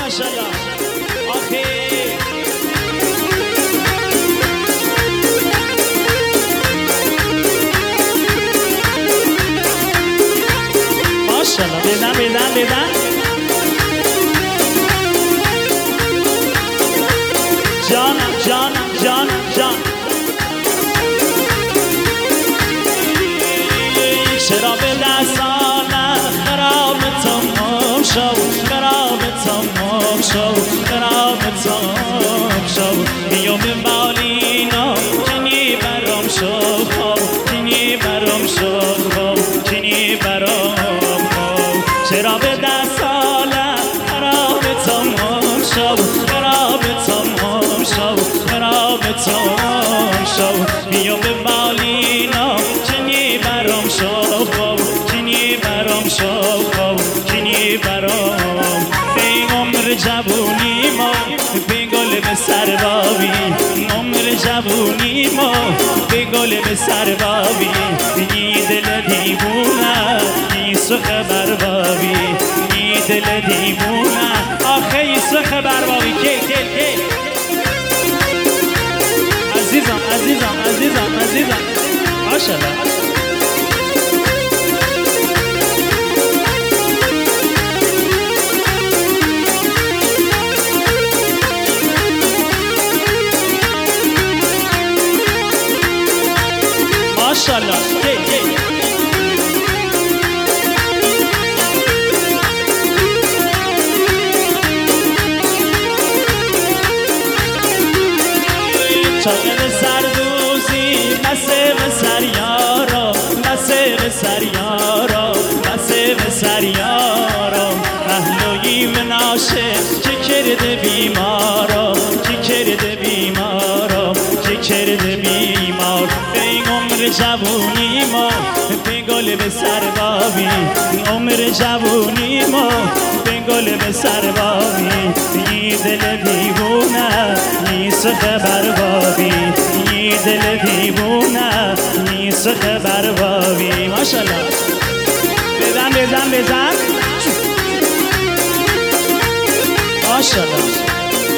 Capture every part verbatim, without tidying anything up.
ماشاءالله آخه ماشاءالله بدن بدن بدن جانم جانم جانم جان شراب دستانه خراب تمام شو خراب تمام شو خراب تمام شو بیام بالینا جنی برام شو خواب جنی برام شو خواب جنی برام خواب شراب دستانه خراب تمام شو خراب تمام شو خراب تمام شو بیام بالینا جنی برام شو خواب جنی برام شو خواب جنی برام به عمر جوونی ما به گل به سربابی عمر جوونی ما به گل به سربابی ای دل دیوونه ای سخ بربابی ای دل دیوونه آخه ای سخ بربابی که که که عزیزم عزیزم عزیزم عزیزم ماشاءالله ماشاءالله چاقل سردوزی مسه و سریارا مسه و سریارا مسه و سریارا اهلوی مناشه چه کرده بیمارا چه کرده بیمارا چه کرده بیمار به عمر جوونی ما به گل به سربابی عمر جوونی ما به گل به سربابی ای دل دیوونه ای سخ بربابی ای دل دیوونه ای سخ بربابی ماشاءالله بزن بزن بزن ماشاءالله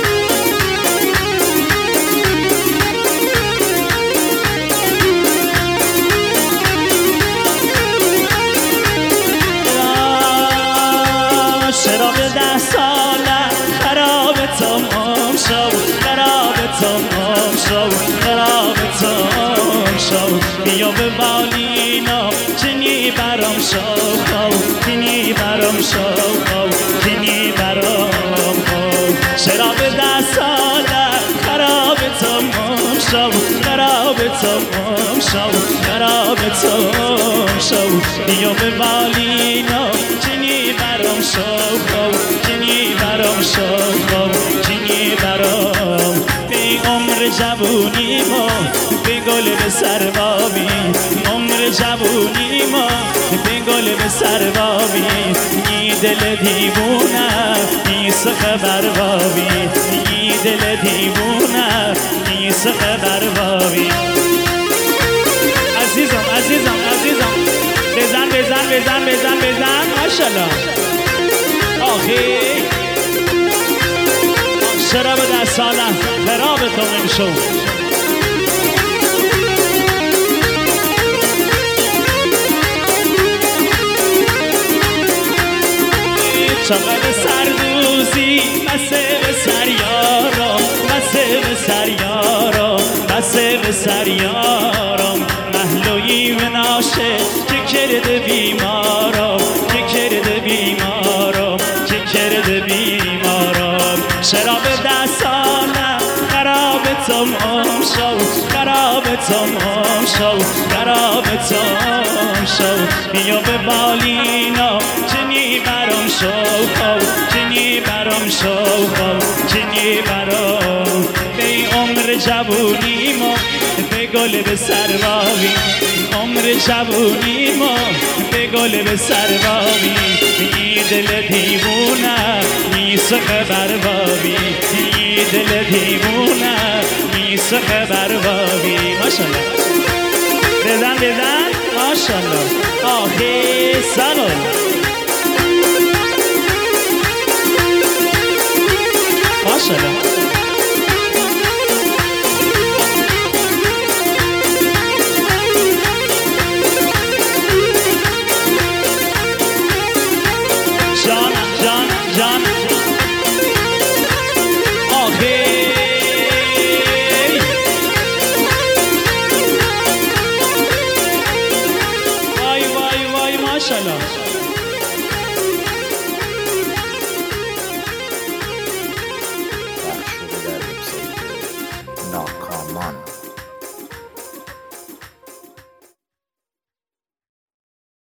شراب ده ساله خراب تمام شو خراب تمام شو خراب تمام شو بیا به بالینا جنی برام شو خو جنی برام شو خو جنی برام خو شراب ده ساله خراب تمام شو خراب تمام شو خراب تمام شو بیا به بالینا جنی برام شو جنی برام شو جنی برام به عمر جوونی ما به گل به سربابی عمر جوونی ما به گل به سربابی ای دل دیوونه ای سخ بربابی ای دل دیوونه ای سخ بربابی عزیزم عزیزم عزیزم بزن بزن بزن بزن بزن ماشاءالله آخی شراب ده ساله خراب تمام شو چقدر سردوزی مسه به سریارا مسه به سریارا مسه به سریارا محلوی مناشه که کرده بیمارا که کرده بیمارا که کرده بیمارا شراب دستانه خراب تمام شو خراب تمام شو خراب تمام شو بیا به بالینا جنی برام شو خو جنی برام شو خو جنی برام به عمر جوونی ما به گل به سربابی عمر جوونی ما به گل به سربابی ای دل دیوونه ای سخ بربابی ای دل دیوونه ای سخ بربابی ماشاءالله بزن بزن ماشاءالله آخی سلام